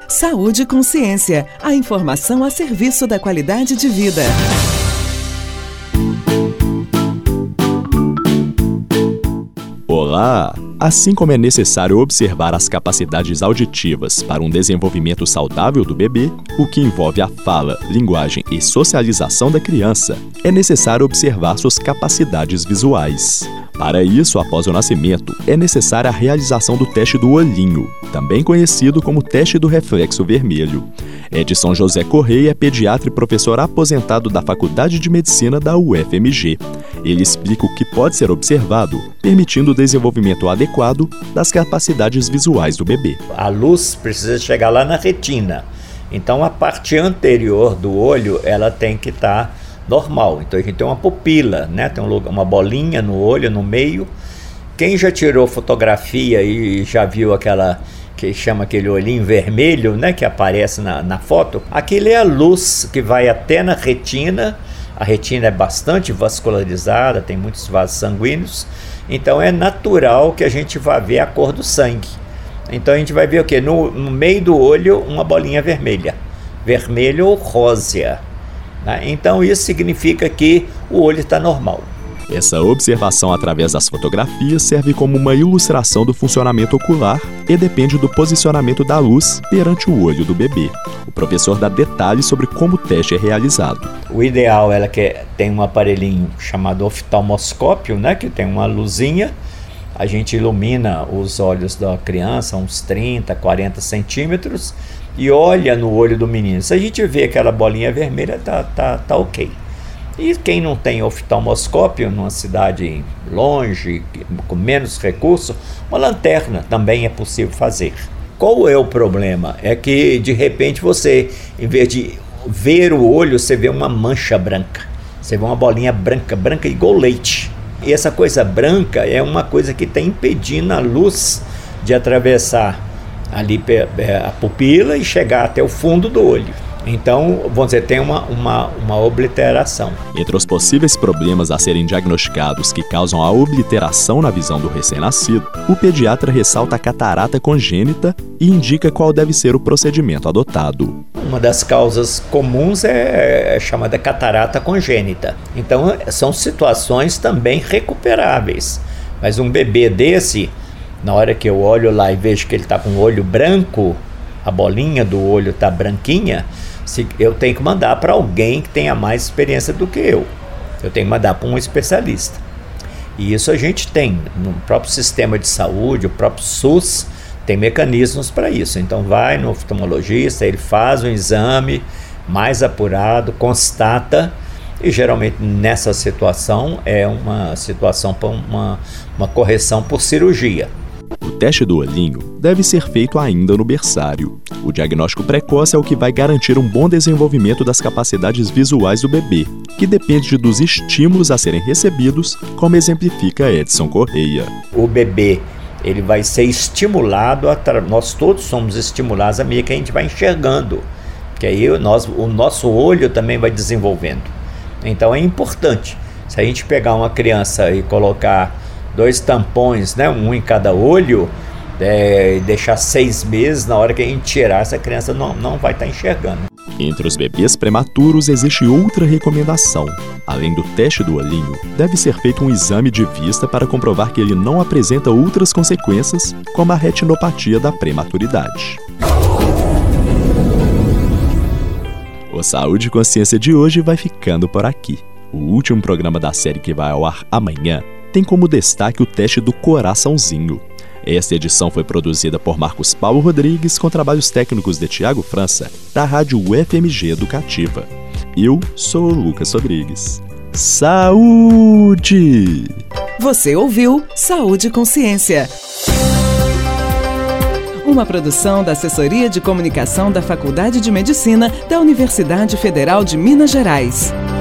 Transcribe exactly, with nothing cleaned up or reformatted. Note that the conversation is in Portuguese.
Saúde e Consciência, a informação a serviço da qualidade de vida. Olá! Assim como é necessário observar as capacidades auditivas para um desenvolvimento saudável do bebê, o que envolve a fala, linguagem e socialização da criança, é necessário observar suas capacidades visuais. Para isso, após o nascimento, é necessária a realização do teste do olhinho, também conhecido como teste do reflexo vermelho. Edson José Correia é pediatra e professor aposentado da Faculdade de Medicina da U F M G. Ele explica o que pode ser observado, permitindo o desenvolvimento adequado das capacidades visuais do bebê. A luz precisa chegar lá na retina, então a parte anterior do olho ela tem que estar normal. Então a gente tem uma pupila, né? Tem um lugar, uma bolinha no olho, no meio. Quem já tirou fotografia e já viu aquela que chama aquele olhinho vermelho, né, que aparece na, na foto, aquilo é a luz que vai até na retina. A retina é bastante vascularizada, tem muitos vasos sanguíneos, então é natural que a gente vá ver a cor do sangue. Então a gente vai ver o quê? No, no meio do olho, uma bolinha vermelha, vermelho ou rósea, né? Então isso significa que o olho está normal. Essa observação através das fotografias serve como uma ilustração do funcionamento ocular e depende do posicionamento da luz perante o olho do bebê. O professor dá detalhes sobre como o teste é realizado. O ideal é que tem um aparelhinho chamado oftalmoscópio, né, que tem uma luzinha. A gente ilumina os olhos da criança uns trinta, quarenta centímetros e olha no olho do menino. Se a gente vê aquela bolinha vermelha, tá, tá, tá ok. E quem não tem oftalmoscópio, numa cidade longe, com menos recurso, uma lanterna também é possível fazer. Qual é o problema? É que de repente você, em vez de ver o olho, você vê uma mancha branca. Você vê uma bolinha branca, branca igual leite. E essa coisa branca é uma coisa que está impedindo a luz de atravessar ali a pupila e chegar até o fundo do olho. Então, vamos dizer, tem uma, uma, uma obliteração. Entre os possíveis problemas a serem diagnosticados que causam a obliteração na visão do recém-nascido, o pediatra ressalta a catarata congênita e indica qual deve ser o procedimento adotado. Uma das causas comuns é, é chamada catarata congênita. Então, são situações também recuperáveis. Mas um bebê desse, na hora que eu olho lá e vejo que ele está com o olho branco, a bolinha do olho está branquinha, eu tenho que mandar para alguém que tenha mais experiência do que eu. Eu tenho que mandar para um especialista. E isso a gente tem no próprio sistema de saúde, o próprio SUS tem mecanismos para isso. Então vai no oftalmologista, ele faz um exame mais apurado, constata, e geralmente nessa situação é uma situação para uma, uma correção por cirurgia. O teste do olhinho deve ser feito ainda no berçário. O diagnóstico precoce é o que vai garantir um bom desenvolvimento das capacidades visuais do bebê, que depende dos estímulos a serem recebidos, como exemplifica Edson Correia. O bebê ele vai ser estimulado, atra... nós todos somos estimulados à medida que a gente vai enxergando, que aí o nosso, o nosso olho também vai desenvolvendo. Então é importante, se a gente pegar uma criança e colocar dois tampões, né, um em cada olho, é, e deixar seis meses, na hora que a gente tirar, essa criança não, não vai estar enxergando. Entre os bebês prematuros existe outra recomendação. Além do teste do olhinho, deve ser feito um exame de vista para comprovar que ele não apresenta outras consequências, como a retinopatia da prematuridade. O Saúde e Consciência de hoje vai ficando por aqui. O último programa da série, que vai ao ar amanhã, tem como destaque o teste do coraçãozinho. Esta edição foi produzida por Marcos Paulo Rodrigues com trabalhos técnicos de Tiago França, da Rádio U F M G Educativa. Eu sou o Lucas Rodrigues. Saúde! Você ouviu Saúde e Consciência. Uma produção da Assessoria de Comunicação da Faculdade de Medicina da Universidade Federal de Minas Gerais.